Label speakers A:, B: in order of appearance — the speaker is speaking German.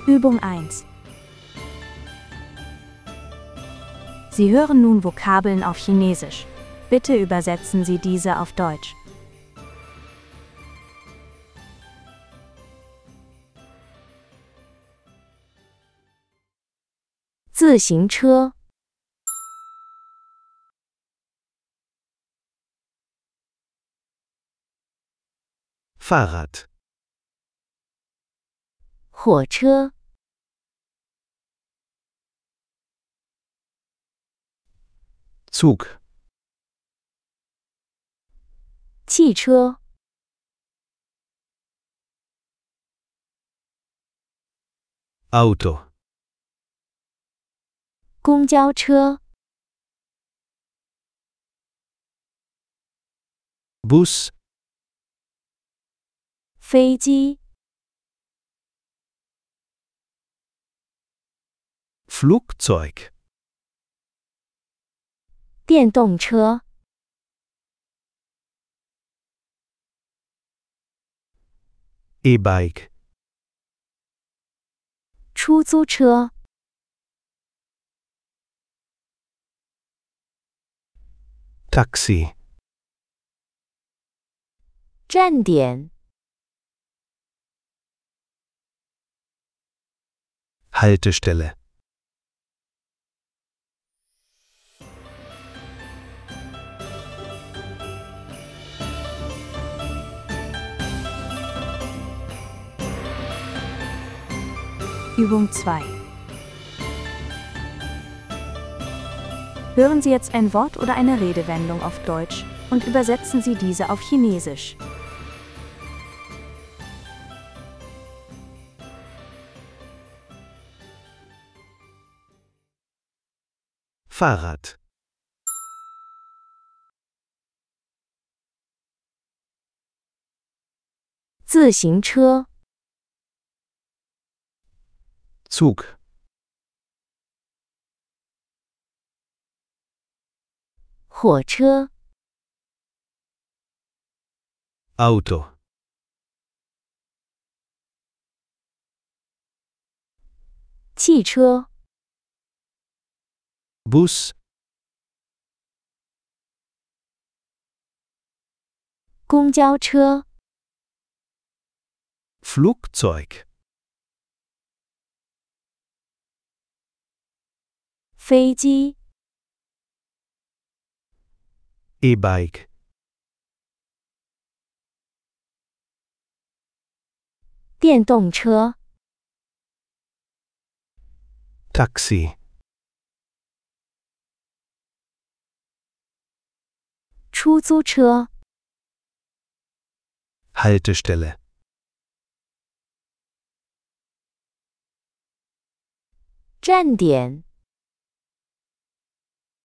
A: Übung 1. Sie hören nun Vokabeln auf Chinesisch. Bitte übersetzen Sie diese auf Deutsch. 自行车
B: Fahrrad,
A: 火车
B: Zug,
A: 汽车
B: Auto,
A: 公交车
B: Bus,
A: 飞机
B: Flugzeug,
A: 电动车
B: E-Bike,
A: 出租车
B: Taxi,
A: 站点
B: Haltestelle.
A: Übung 2. Hören Sie jetzt ein Wort oder eine Redewendung auf Deutsch und übersetzen Sie diese auf Chinesisch.
B: Fahrrad,
A: 自行车
B: Zug,
A: 火车
B: Auto,
A: 汽车
B: Bus,
A: 公交车
B: Flugzeug,
A: 飞机
B: E-Bike,
A: 电动车
B: Taxi,
A: 出租车
B: Haltestelle.
A: 站点